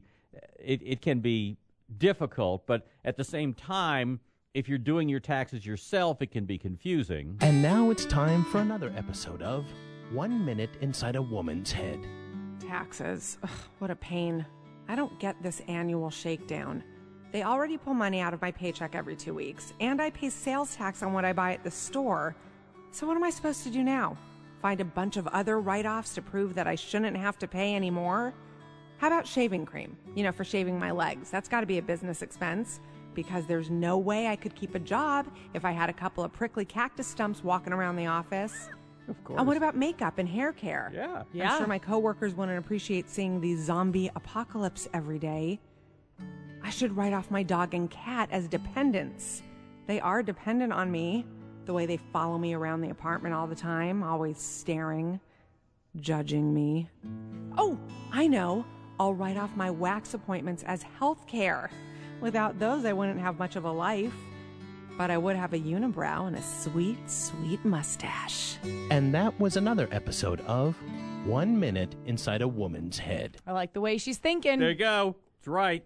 difficult, but at the same time, if you're doing your taxes yourself, it can be confusing. And now it's time for another episode of 1 Minute Inside a Woman's Head. Taxes. Ugh, what a pain. I don't get this annual shakedown. They already pull money out of my paycheck every 2 weeks, and I pay sales tax on what I buy at the store. So what am I supposed to do now? Find a bunch of other write-offs to prove that I shouldn't have to pay anymore? How about shaving cream? For shaving my legs. That's got to be a business expense, because there's no way I could keep a job if I had a couple of prickly cactus stumps walking around the office. Of course. And what about makeup and hair care? Yeah. I'm sure my coworkers wouldn't appreciate seeing the zombie apocalypse every day. I should write off my dog and cat as dependents. They are dependent on me, the way they follow me around the apartment all the time, always staring, judging me. Oh, I know. I'll write off my wax appointments as health care. Without those, I wouldn't have much of a life. But I would have a unibrow and a sweet, sweet mustache. And that was another episode of 1 Minute Inside a Woman's Head. I like the way she's thinking. There you go. That's right.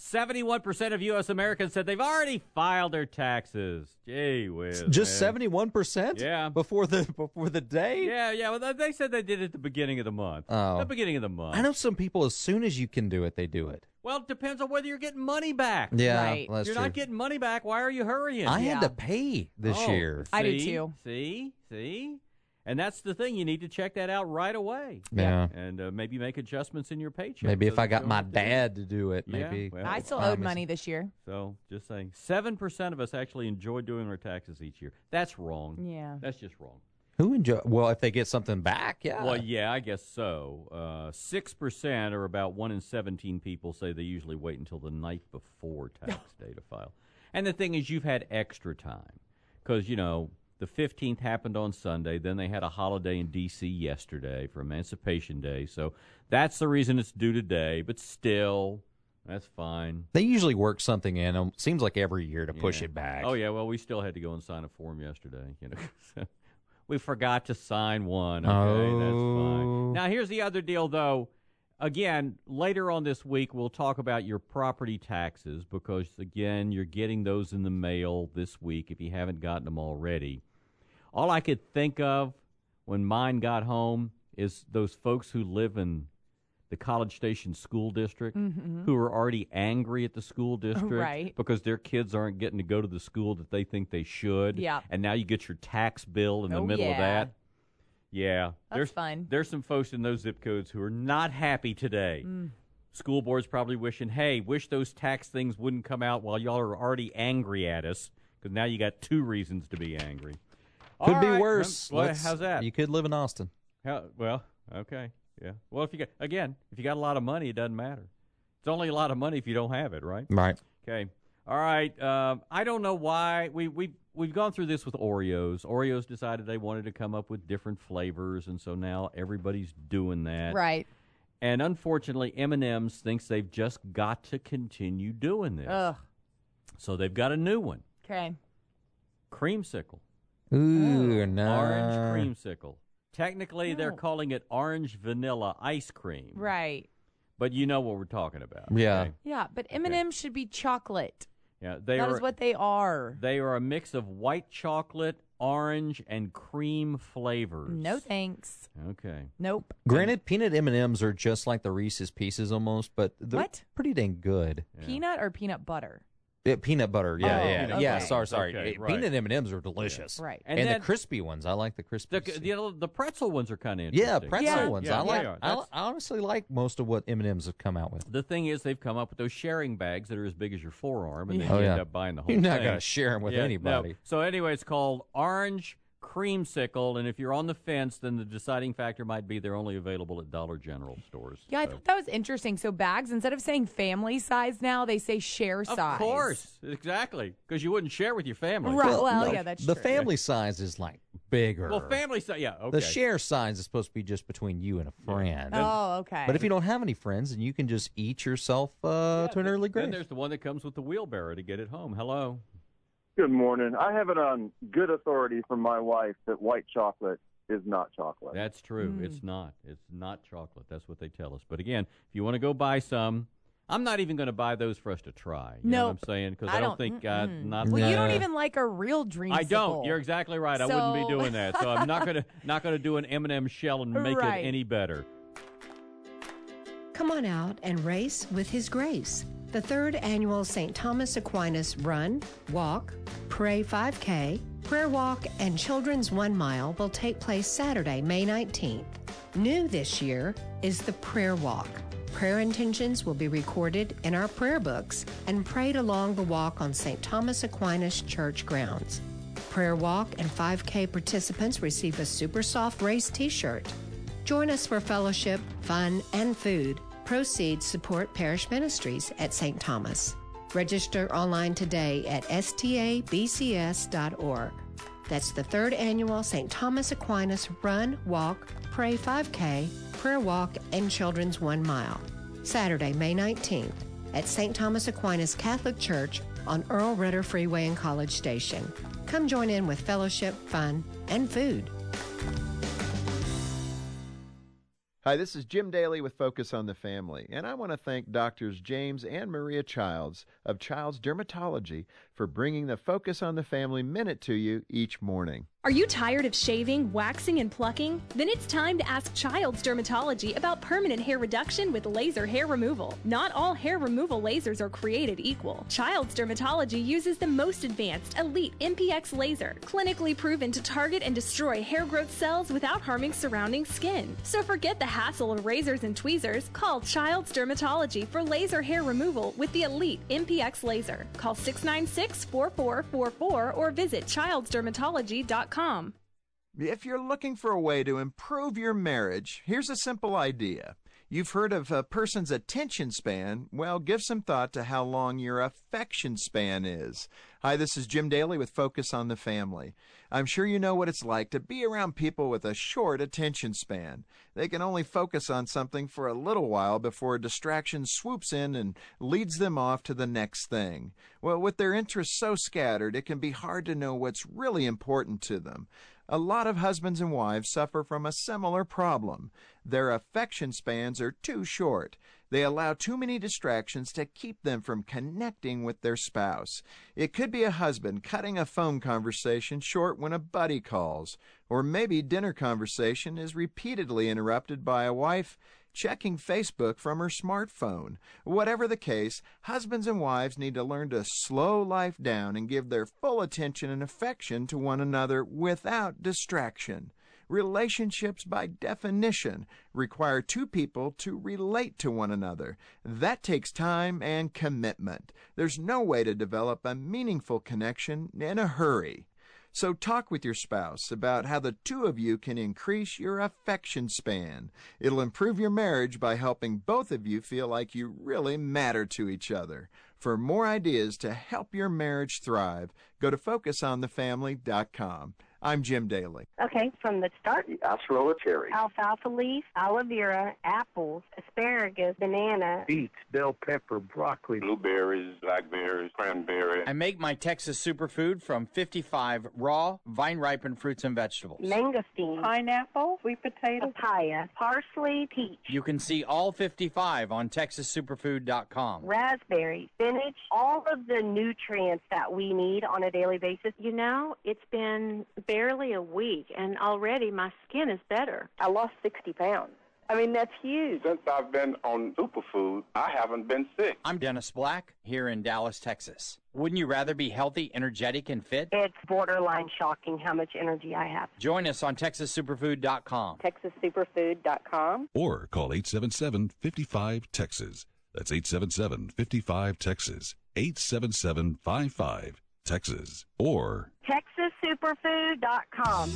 71% of U.S. Americans said they've already filed their taxes. Gee whiz. Just 71%? Yeah. Before the day? Yeah. Well, they said they did it at the beginning of the month. Oh. The beginning of the month. I know some people, as soon as you can do it, they do it. Well, it depends on whether you're getting money back. Yeah, right. that's You're true. not getting money back. Why are you hurrying? I had to pay this year. I did too. See? And that's the thing. You need to check that out right away. Yeah. And maybe make adjustments in your paycheck. Maybe if so I that got you my don't have to do dad to do it, maybe. Well, I still owed money this year. So, just saying. 7% of us actually enjoy doing our taxes each year. That's wrong. Yeah. That's just wrong. Who enjoy? Well, if they get something back, yeah. Well, yeah, I guess so. 6%, or about 1 in 17 people, say they usually wait until the night before tax day to file. And the thing is, you've had extra time because, the 15th happened on Sunday. Then they had a holiday in D.C. yesterday for Emancipation Day. So that's the reason it's due today. But still, that's fine. They usually work something in. Seems like every year to push it back. Oh, yeah. Well, we still had to go and sign a form yesterday. We forgot to sign one. Okay, that's fine. Now, here's the other deal, though. Again, later on this week, we'll talk about your property taxes because, again, you're getting those in the mail this week if you haven't gotten them already. All I could think of when mine got home is those folks who live in the College Station School District who are already angry at the school district because their kids aren't getting to go to the school that they think they should. Yeah. And now you get your tax bill in the middle of that. Yeah. That's fun. There's some folks in those zip codes who are not happy today. School board's probably wishing, hey, wish those tax things wouldn't come out while y'all are already angry at us because now you got 2 reasons to be angry. Could be worse. How's that? You could live in Austin. Well, okay. Yeah. Well, if you got a lot of money, it doesn't matter. It's only a lot of money if you don't have it, right? Right. Okay. All right. I don't know why we've gone through this with Oreos. Oreos decided they wanted to come up with different flavors, and so now everybody's doing that. Right. And unfortunately, M&M's thinks they've just got to continue doing this. Ugh. So they've got a new one. Okay. Creamsicle. Ooh, no. Orange creamsicle. Technically, they're calling it orange vanilla ice cream. Right. But you know what we're talking about. Yeah. Okay? Yeah, but M&M's should be chocolate. Yeah, That is what they are. They are a mix of white chocolate, orange, and cream flavors. No thanks. Okay. Nope. Granted, peanut M&Ms are just like the Reese's Pieces almost, but they're pretty dang good. Peanut or peanut butter? Yeah, peanut butter, yeah. Okay. Sorry. Okay, right. Peanut M&Ms are delicious. Yeah. Right. And then, the crispy ones, I like the crispy. The pretzel ones are kind of Yeah, interesting. pretzel ones. Yeah, I honestly like most of what M&Ms have come out with. The thing is, they've come up with those sharing bags that are as big as your forearm, and then Oh, you yeah. end up buying the whole You're thing. not going to share them with anybody. No. So anyway, it's called Orange Creamsicle, and if you're on the fence, then the deciding factor might be they're only available at Dollar General stores. Yeah, I thought that was interesting. So bags, instead of saying family size now, they say share size. Of course, exactly, because you wouldn't share with your family. Right. Well, yeah, that's the true. family size is like bigger. Well, family size, yeah, okay. The share size is supposed to be just between you and a friend. Oh, okay. But if you don't have any friends, then you can just eat yourself to an early grave. Then there's the one that comes with the wheelbarrow to get it home. Hello. Good morning. I have it on good authority from my wife that white chocolate is not chocolate. That's true. It's not. It's not chocolate. That's what they tell us. But again, if you want to go buy some, I'm not even going to buy those for us to try. You know what I'm saying? Because I don't think not. Well, you don't even like a real dreamsicle. I don't. You're exactly right. I wouldn't be doing that. So I'm not gonna do an M&M shell and make it any better. Come on out and race with His Grace. The 3rd annual St. Thomas Aquinas Run, Walk, Pray 5K, Prayer Walk, and Children's 1 Mile will take place Saturday, May 19th. New this year is the Prayer Walk. Prayer intentions will be recorded in our prayer books and prayed along the walk on St. Thomas Aquinas Church grounds. Prayer Walk and 5K participants receive a super soft race t-shirt. Join us for fellowship, fun, and food. Proceeds support parish ministries at St. Thomas. Register online today at stabcs.org. That's the 3rd annual St. Thomas Aquinas Run, Walk, Pray 5K, Prayer Walk, and Children's 1 Mile. Saturday, May 19th. at St. Thomas Aquinas Catholic Church on Earl Ritter Freeway in College Station. Come join in with fellowship, fun, and food. Hi, this is Jim Daly with Focus on the Family, and I want to thank Doctors James and Maria Childs of Childs Dermatology for bringing the Focus on the Family Minute to you each morning. Are you tired of shaving, waxing, and plucking? Then it's time to ask Childs Dermatology about permanent hair reduction with laser hair removal. Not all hair removal lasers are created equal. Childs Dermatology uses the most advanced Elite MPX laser, clinically proven to target and destroy hair growth cells without harming surrounding skin. So forget the hassle of razors and tweezers. Call Childs Dermatology for laser hair removal with the Elite MPX laser. Call 696-4444 or visit childsdermatology.com. If you're looking for a way to improve your marriage, here's a simple idea. You've heard of a person's attention span. Well, give some thought to how long your affection span is. Hi, this is Jim Daly with Focus on the Family. I'm sure you know what it's like to be around people with a short attention span. They can only focus on something for a little while before a distraction swoops in and leads them off to the next thing. Well, with their interests so scattered, it can be hard to know what's really important to them. A lot of husbands and wives suffer from a similar problem. Their affection spans are too short. They allow too many distractions to keep them from connecting with their spouse. It could be a husband cutting a phone conversation short when a buddy calls, or maybe dinner conversation is repeatedly interrupted by a wife checking Facebook from her smartphone. Whatever the case, husbands and wives need to learn to slow life down and give their full attention and affection to one another without distraction. Relationships, by definition, require two people to relate to one another. That takes time and commitment. There's no way to develop a meaningful connection in a hurry. So talk with your spouse about how the two of you can increase your affection span. It'll improve your marriage by helping both of you feel like you really matter to each other. For more ideas to help your marriage thrive, go to FocusOnTheFamily.com. I'm Jim Daly. Okay, from the start. Acerola cherry. Alfalfa leaf, aloe vera, apples, asparagus, banana. Beets, bell pepper, broccoli. Blueberries, blackberries, cranberry. I make my Texas superfood from 55 raw, vine-ripened fruits and vegetables. Mangosteen. Pineapple, sweet potato. Papaya, parsley, peach. You can see all 55 on TexasSuperfood.com. Raspberry, spinach, all of the nutrients that we need on a daily basis. You know, it's been barely a week, and already my skin is better. I lost 60 pounds. I mean, that's huge. Since I've been on superfood, I haven't been sick. I'm Dennis Black here in Dallas, Texas. Wouldn't you rather be healthy, energetic, and fit? It's borderline shocking how much energy I have. Join us on TexasSuperfood.com. TexasSuperfood.com. Or call 877-55-TEXAS. That's 877-55-TEXAS. 877-55-TEXAS. Or TexasSuperfood.com.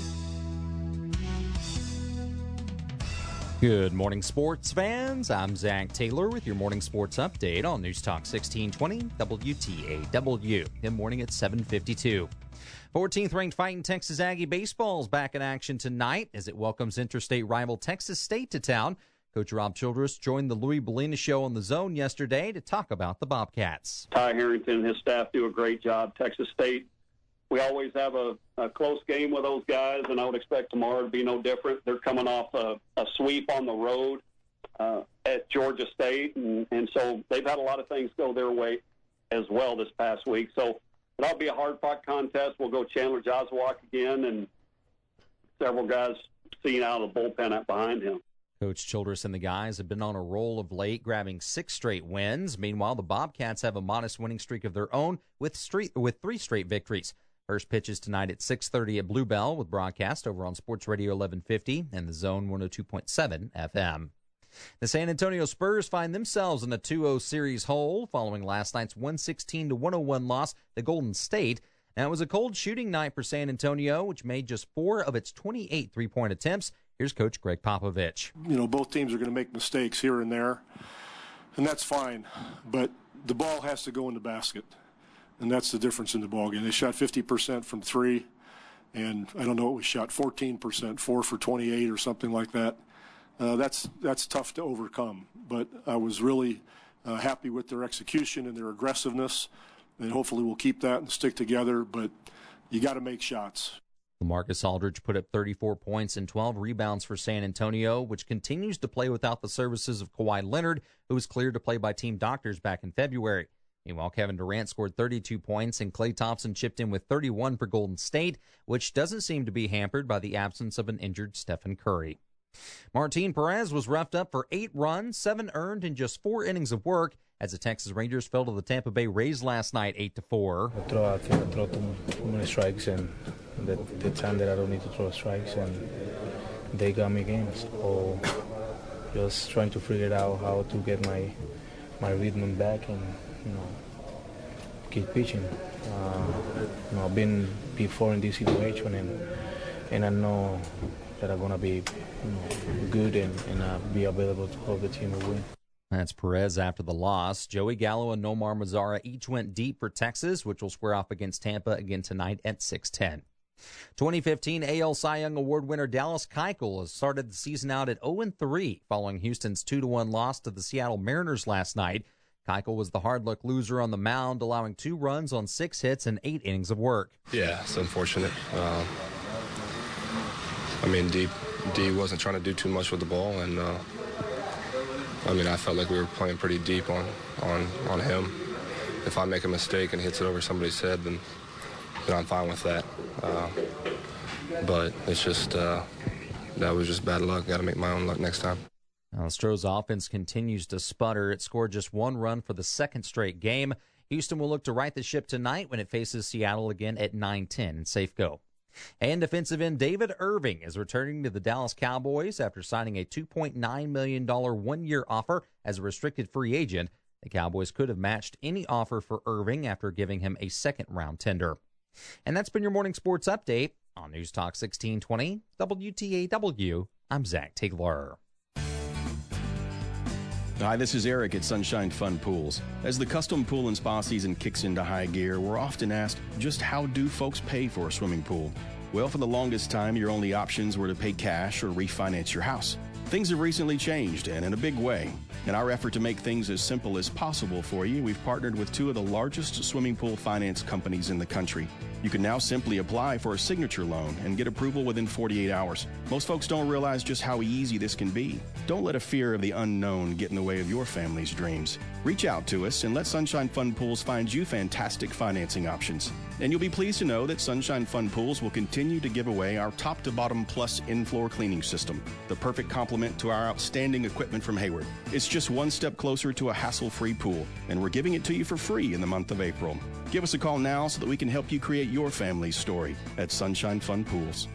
Good morning, sports fans. I'm Zach Taylor with your morning sports update on News Talk 1620 WTAW. Good morning at 7:52. 14th ranked Fighting Texas Aggie baseball is back in action tonight as it welcomes interstate rival Texas State to town. Coach Rob Childress joined the Louis Bellina Show on the Zone yesterday to talk about the Bobcats. Ty Harrington and his staff do a great job. Texas State, we always have a close game with those guys, and I would expect tomorrow to be no different. They're coming off a sweep on the road at Georgia State, and so they've had a lot of things go their way as well this past week. So that'll be a hard-fought contest. We'll go Chandler Joswalk again, and several guys seen out of the bullpen out behind him. Coach Childress and the guys have been on a roll of late, grabbing 6 straight wins. Meanwhile, the Bobcats have a modest winning streak of their own with 3 straight victories. First pitch is tonight at 6:30 at Bluebell with broadcast over on Sports Radio 1150 and the Zone 102.7 FM. The San Antonio Spurs find themselves in a 2-0 series hole following last night's 116-101 loss to Golden State. Now, it was a cold shooting night for San Antonio, which made just 4 of its 28 three-point attempts. Here's Coach Greg Popovich. You know, both teams are going to make mistakes here and there, and that's fine. But the ball has to go in the basket, and that's the difference in the ballgame. They shot 50% from 3, and I don't know what we shot, 14%, 4 for 28 or something like that. That's tough to overcome. But I was really happy with their execution and their aggressiveness, and hopefully we'll keep that and stick together, but you got to make shots. LaMarcus Aldridge put up 34 points and 12 rebounds for San Antonio, which continues to play without the services of Kawhi Leonard, who was cleared to play by team doctors back in February. Meanwhile, Kevin Durant scored 32 points and Klay Thompson chipped in with 31 for Golden State, which doesn't seem to be hampered by the absence of an injured Stephen Curry. Martin Perez was roughed up for 8 runs, 7 earned in just 4 innings of work, as the Texas Rangers fell to the Tampa Bay Rays last night 8-4. I think I throw too many strikes, and the time that I don't need to throw strikes, and they got me games. So just trying to figure out how to get my rhythm back and keep pitching. I've been before in this situation, and I know that I'm gonna be good and be available to help the team to win. That's Perez after the loss. Joey Gallo and Nomar Mazara each went deep for Texas, which will square off against Tampa again tonight at 6:10. 2015 AL Cy Young Award winner Dallas Keuchel has started the season out at 0-3 following Houston's 2-1 loss to the Seattle Mariners last night. Keuchel was the hard-luck loser on the mound, allowing 2 runs on 6 hits and 8 innings of work. Yeah, it's unfortunate. D wasn't trying to do too much with the ball, and I felt like we were playing pretty deep on him. If I make a mistake and hits it over somebody's head, then I'm fine with that. But it's just that was just bad luck. Got to make my own luck next time. Astros offense continues to sputter. It scored just 1 run for the second straight game. Houston will look to right the ship tonight when it faces Seattle again at 9:10 in Safeco. And defensive end David Irving is returning to the Dallas Cowboys after signing a $2.9 million one-year offer as a restricted free agent. The Cowboys could have matched any offer for Irving after giving him a second-round tender. And that's been your morning sports update on News Talk 1620 WTAW. I'm Zach Taylor. Hi, this is Eric at Sunshine Fun Pools. As the custom pool and spa season kicks into high gear, we're often asked, just how do folks pay for a swimming pool? Well, for the longest time, your only options were to pay cash or refinance your house. Things have recently changed, and in a big way. In our effort to make things as simple as possible for you, we've partnered with 2 of the largest swimming pool finance companies in the country. You can now simply apply for a signature loan and get approval within 48 hours. Most folks don't realize just how easy this can be. Don't let a fear of the unknown get in the way of your family's dreams. Reach out to us and let Sunshine Fun Pools find you fantastic financing options. And you'll be pleased to know that Sunshine Fun Pools will continue to give away our top-to-bottom plus in-floor cleaning system, the perfect complement to our outstanding equipment from Hayward. It's just one step closer to a hassle-free pool, and we're giving it to you for free in the month of April. Give us a call now so that we can help you create your family's story at Sunshine Fun Pools.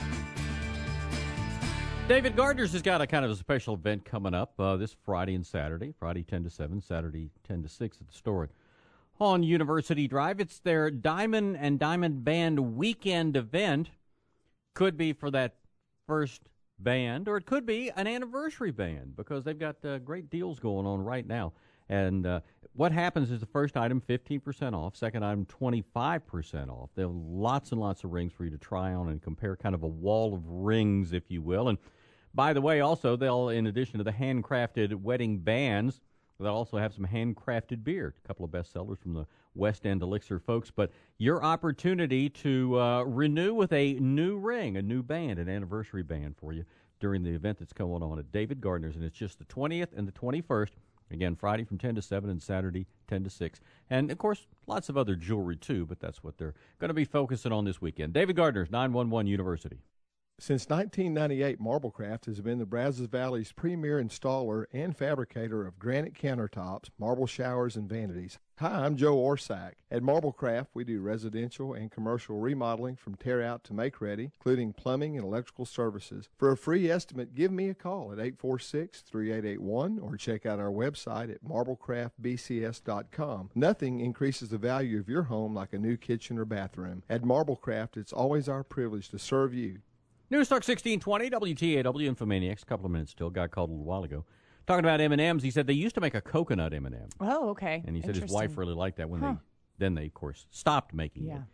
David Gardner's has got a kind of a special event coming up this Friday and Saturday. Friday 10 to 7, Saturday 10 to 6 at the store on University Drive. It's their Diamond and Diamond Band weekend event. Could be for that first band, or it could be an anniversary band, because they've got great deals going on right now. And what happens is the first item, 15% off. Second item, 25% off. There are lots and lots of rings for you to try on and compare, kind of a wall of rings, if you will. And by the way, also, they'll, in addition to the handcrafted wedding bands, they'll also have some handcrafted beer, a couple of bestsellers from the West End Elixir folks. But your opportunity to renew with a new ring, a new band, an anniversary band for you during the event that's going on at David Gardner's. And it's just the 20th and the 21st. Again, Friday from 10 to 7 and Saturday 10 to 6. And, of course, lots of other jewelry, too, but that's what they're going to be focusing on this weekend. David Gardner's, 911 University. Since 1998, Marblecraft has been the Brazos Valley's premier installer and fabricator of granite countertops, marble showers, and vanities. Hi, I'm Joe Orsack. At Marblecraft, we do residential and commercial remodeling from tear-out to make-ready, including plumbing and electrical services. For a free estimate, give me a call at 846-3881 or check out our website at marblecraftbcs.com. Nothing increases the value of your home like a new kitchen or bathroom. At Marblecraft, it's always our privilege to serve you. News Talk 1620, WTAW, Infomaniacs. A couple of minutes still. Guy called a little while ago. Talking about M&Ms, he said they used to make a coconut M&M. Oh, okay. And he said his wife really liked that when they, of course, stopped making it.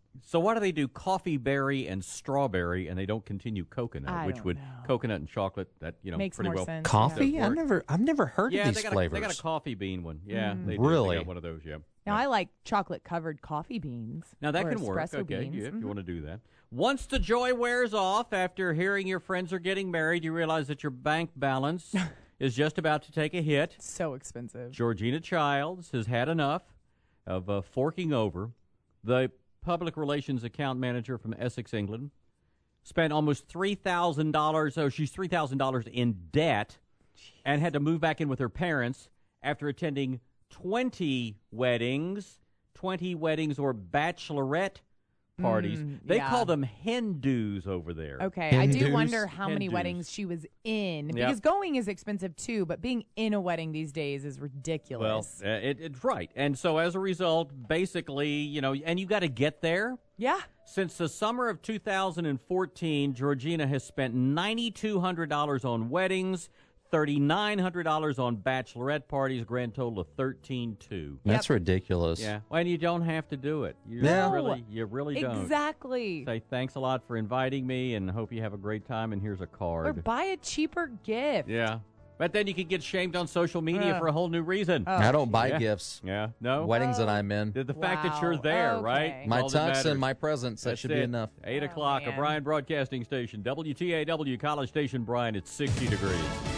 So why do they do coffee berry and strawberry, and they don't continue coconut, which would coconut and chocolate? That makes pretty more well sense. Coffee? I've never heard of these flavors. They got a coffee bean one. Yeah, they do. Really? They got one of those. Yeah. Now I like chocolate covered coffee beans. Now that or can work. espresso Okay, beans. if you want to do that. Once the joy wears off after hearing your friends are getting married, you realize that your bank balance is just about to take a hit. So expensive. Georgina Childs has had enough of forking over. The public relations account manager from Essex, England, spent almost $3,000. So she's $3,000 in debt and had to move back in with her parents after attending 20 weddings or bachelorette parties. They call them Hindus over there. Okay, I do wonder how many weddings she was in. Because going is expensive too, but being in a wedding these days is ridiculous. Well, it's right. And so as a result, basically, and you got to get there. Yeah. Since the summer of 2014, Georgina has spent $9,200 on weddings, $3,900 on bachelorette parties, grand total of $13,200. That's ridiculous. Yeah, and you don't have to do it. You really don't. Exactly. Say thanks a lot for inviting me, and hope you have a great time. And here's a card. Or buy a cheaper gift. Yeah, but then you could get shamed on social media for a whole new reason. I don't buy gifts. Yeah, no weddings that I'm in. The fact that you're there, right? My tux and my presents. That should be enough. 8 o'clock, a Bryan Broadcasting Station, WTAW, College Station, Bryan. It's 60 degrees.